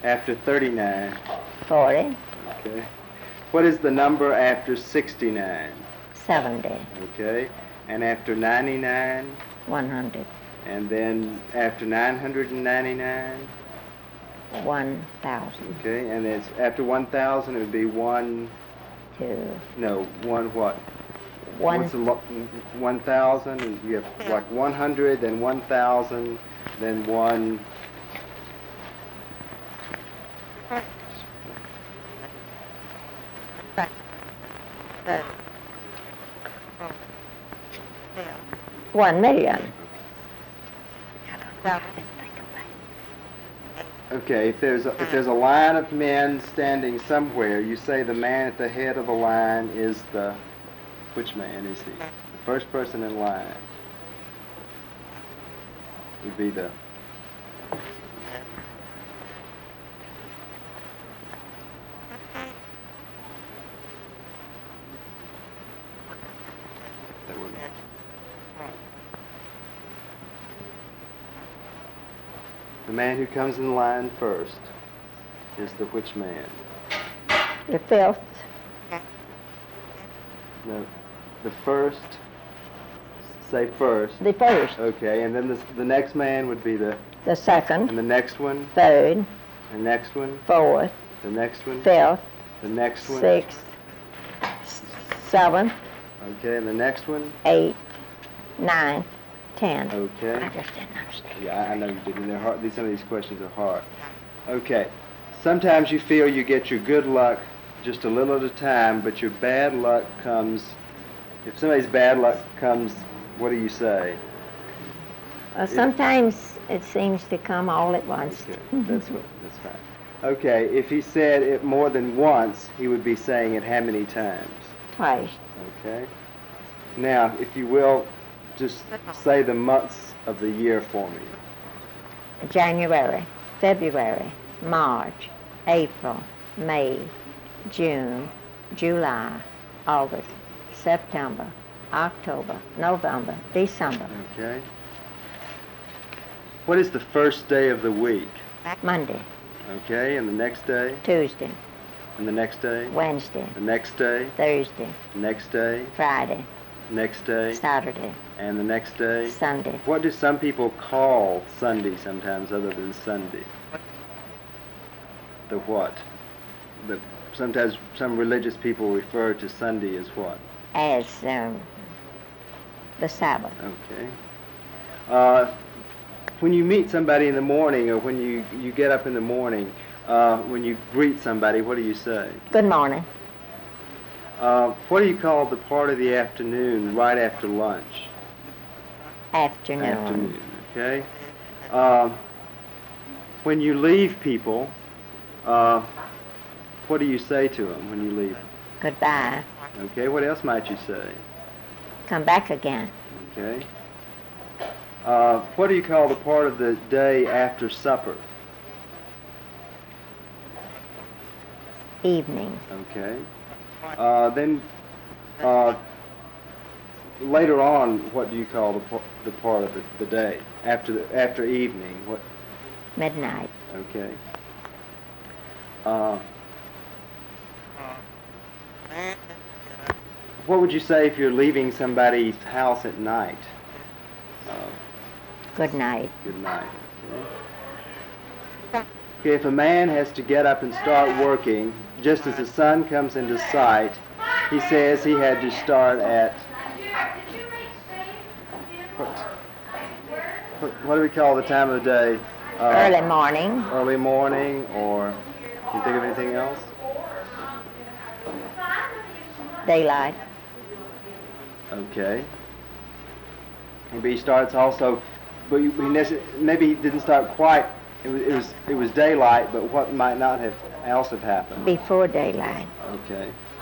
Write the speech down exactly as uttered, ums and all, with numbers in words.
after thirty-nine? forty. Okay. What is the number after sixty-nine? seventy. Okay. And after ninety-nine? one hundred. And then after nine hundred ninety-nine? one thousand. Okay. And it's after one thousand, it would be one... Two. No, one what? One. What's the lo- one thousand? And you have like one hundred, then one thousand, then one... One million. Okay, if there's a, if there's a line of men standing somewhere, you say the man at the head of the line is the... Which man is he? The first person in line would be the... That wouldn't... The man who comes in line first is the which man? The fifth. No, the first, say first. The first. Okay, and then the, the next man would be the... The second. And the next one? Third. The next one? Fourth. The next one? Fifth. The next one? Sixth. Seventh. Okay, and the next one? Eighth. Ninth. Ten. Okay. I just didn't understand. Yeah, I, I know you didn't. They're hard. These, some of these questions are hard. Okay. Sometimes you feel you get your good luck just a little at a time, but your bad luck comes... If somebody's bad luck comes, what do you say? Uh, sometimes it seems to come all at once. Okay, that's what, that's fine. Okay, if he said it more than once, he would be saying it how many times? Twice. Okay. Now, if you will, just say the months of the year for me. January, February, March, April, May, June, July, August, September, October, November, December. Okay. What is the first day of the week? Monday. Okay, and the next day? Tuesday. And the next day? Wednesday. The next day? Thursday. Next day? Friday. Next day? Saturday. And the next day? Sunday. What do some people call Sunday sometimes other than Sunday? The what? The, sometimes some religious people refer to Sunday as what? As um, the Sabbath. Okay. Uh, when you meet somebody in the morning, or when you, you get up in the morning, uh, when you greet somebody, what do you say? Good morning. Uh, what do you call the part of the afternoon right after lunch? Afternoon. Afternoon, okay. Uh, when you leave people, uh, what do you say to them when you leave? Goodbye. Okay, what else might you say? Come back again. Okay. Uh, what do you call the part of the day after supper? Evening. Okay. Uh, then uh, later on, what do you call the, par- the part of the, the day after the, after evening? What? Midnight. Okay. Uh, what would you say if you're leaving somebody's house at night? Uh, Good night. Good night. Okay. Okay, if a man has to get up and start working, just as the sun comes into sight, he says he had to start at... What, what, what do we call the time of the day? Uh, Early morning. Early morning, or can you think of anything else? Daylight. Okay. Maybe he starts also, but he nece- maybe he didn't start quite. It was, it was it was daylight, but what might not have else have happened? Before daylight. Okay.